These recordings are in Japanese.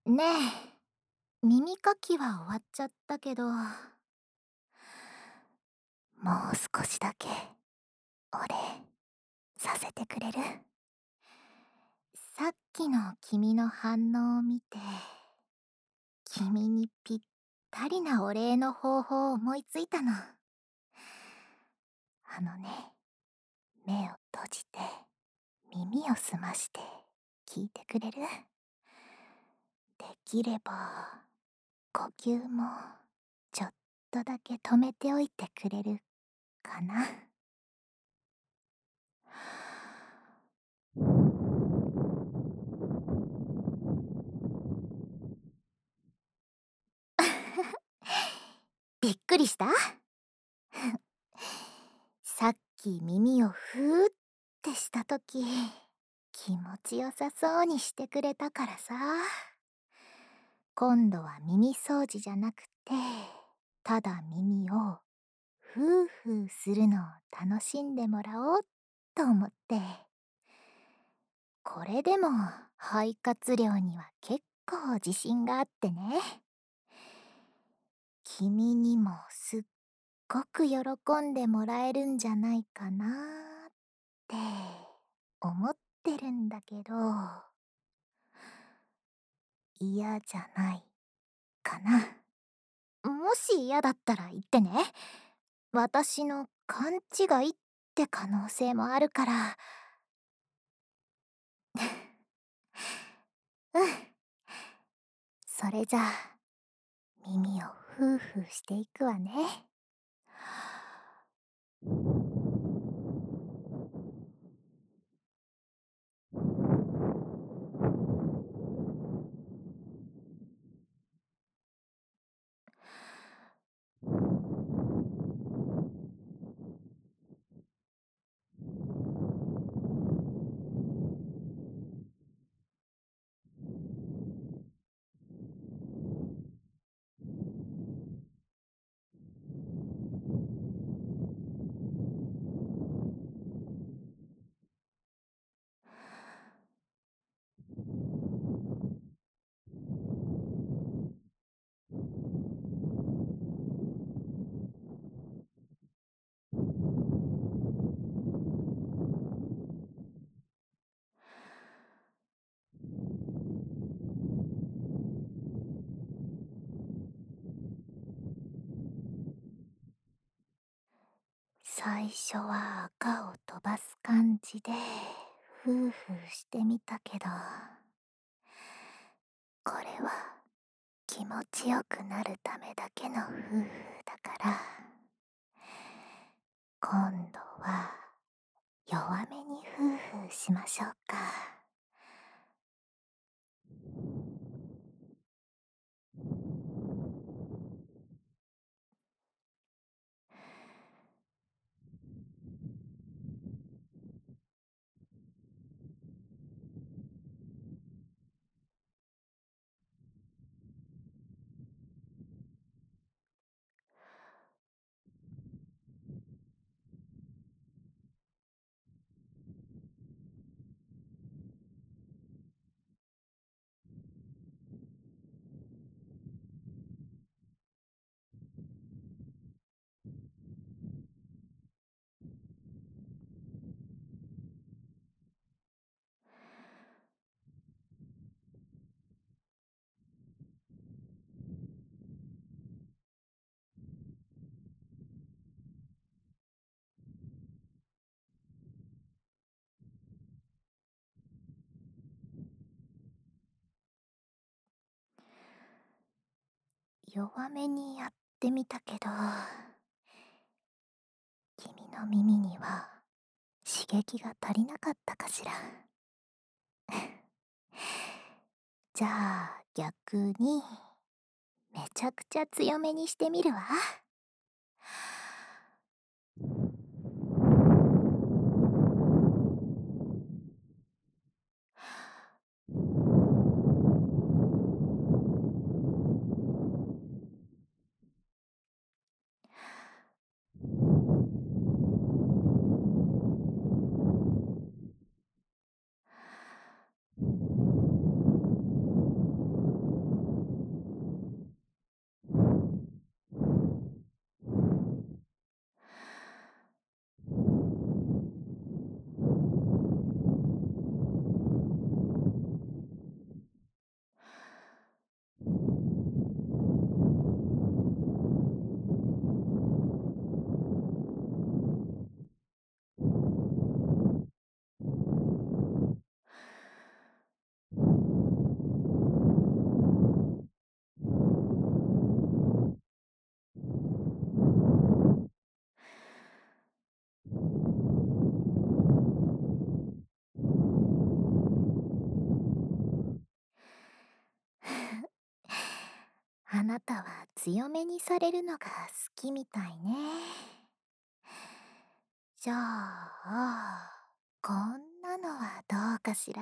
ねえ、耳かきは終わっちゃったけど、もう少しだけお礼させてくれる？さっきの君の反応を見て、君にぴったりなお礼の方法を思いついたの。あのね、目を閉じて耳を澄まして聞いてくれる？できれば呼吸もちょっとだけ止めておいてくれるかな？びっくりした？さっき耳をふーってしたとき、気持ちよさそうにしてくれたからさ。今度は耳掃除じゃなくて、ただ耳をふーふーするのを楽しんでもらおうと思って。これでも肺活量には結構自信があってね。君にもすっごく喜んでもらえるんじゃないかなって思ってるんだけど、嫌じゃないかな？もし嫌だったら言ってね。私の勘違いって可能性もあるから。うん。それじゃあ、耳をふーふーしていくわね。最初は赤を飛ばす感じでふーふーしてみたけど、これは気持ちよくなるためだけのふーふーだから、今度は弱めにふーふーしましょうか。弱めにやってみたけど、君の耳には刺激が足りなかったかしら。じゃあ逆にめちゃくちゃ強めにしてみるわ。 なたは強めにされるのが好きみたいね。じゃあ、こんなのはどうかしら。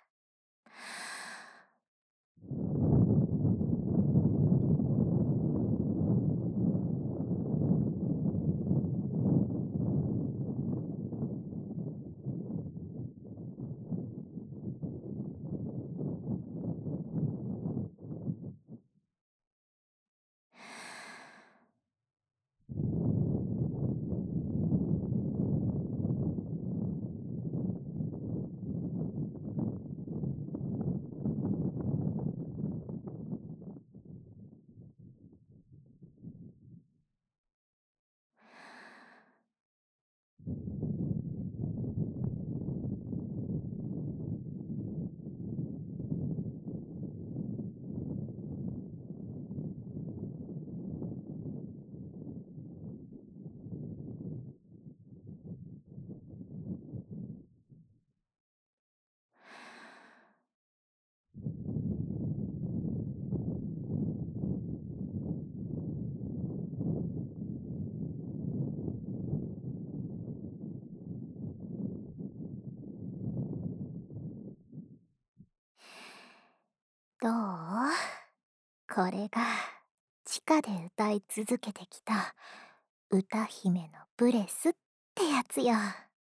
どう？これが地下で歌い続けてきた歌姫のブレスってやつよ。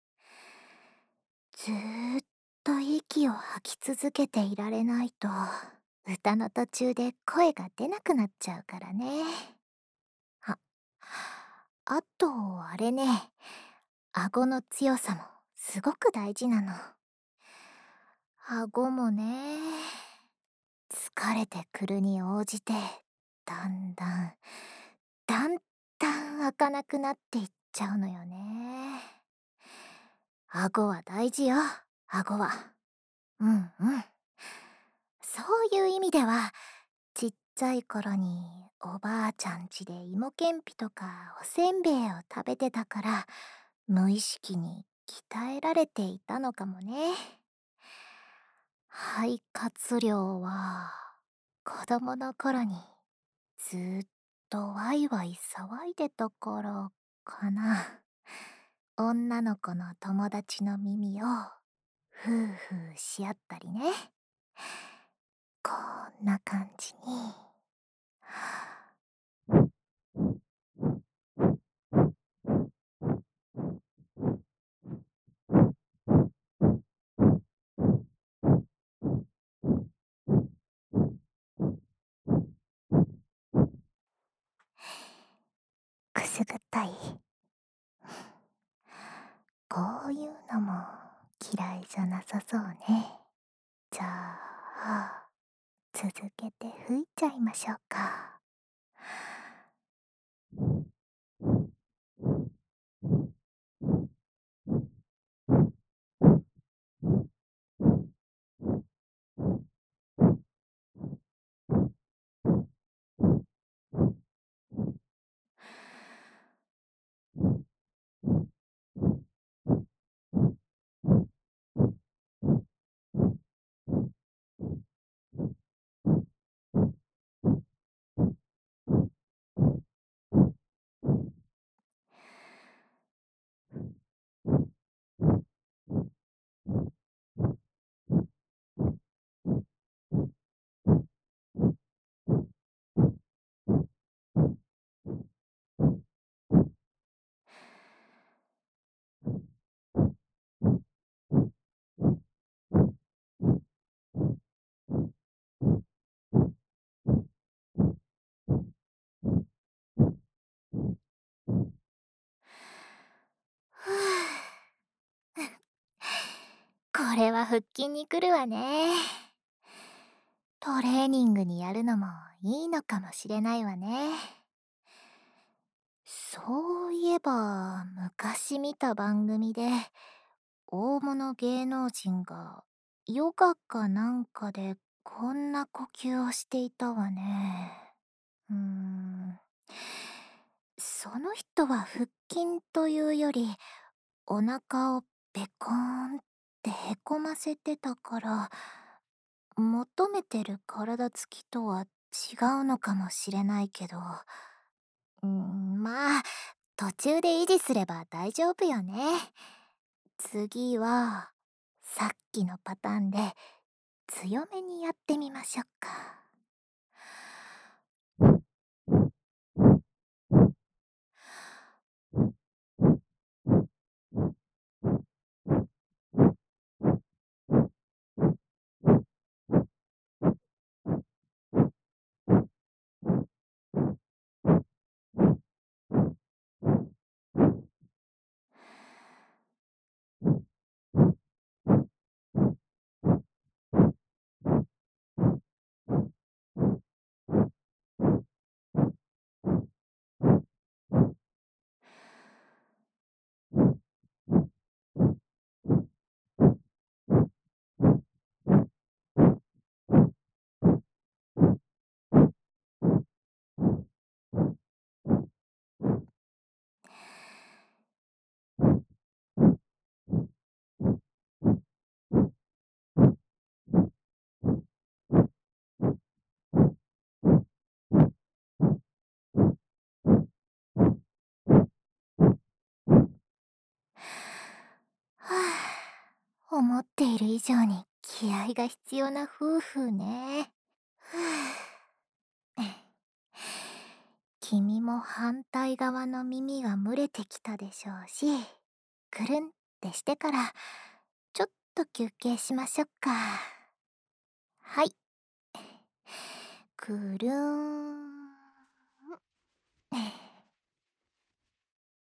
ずーっと息を吐き続けていられないと歌の途中で声が出なくなっちゃうからね。あ、あとあれね、顎の強さもすごく大事なの。顎もね、疲れてくるに応じて、だんだん、だんだん開かなくなっていっちゃうのよね。顎は大事よ、顎は。うんうん。そういう意味では、ちっちゃい頃におばあちゃん家で芋けんぴとかおせんべいを食べてたから、無意識に鍛えられていたのかもね。肺活量は子供の頃にずーっとワイワイ騒いでたからかな。女の子の友達の耳をふーふーし合ったりね。こんな感じに。くすぐったい。こういうのも嫌いじゃなさそうね。じゃあ、続けて吹いちゃいましょうか。ふぅこれは腹筋にくるわね。トレーニングにやるのもいいのかもしれないわね。そういえば、昔見た番組で、大物芸能人がヨガかなんかでこんな呼吸をしていたわね。うーん。その人は腹筋というより、お腹をペコーンってへこませてたから、求めてる体つきとは違うのかもしれないけど、まあ、途中で維持すれば大丈夫よね。次は、さっきのパターンで強めにやってみましょうか。はあ、思っている以上に気合が必要な夫婦ね。ふぅ君も反対側の耳が蒸れてきたでしょうし、くるんってしてから、ちょっと休憩しましょうか。はい。くるん。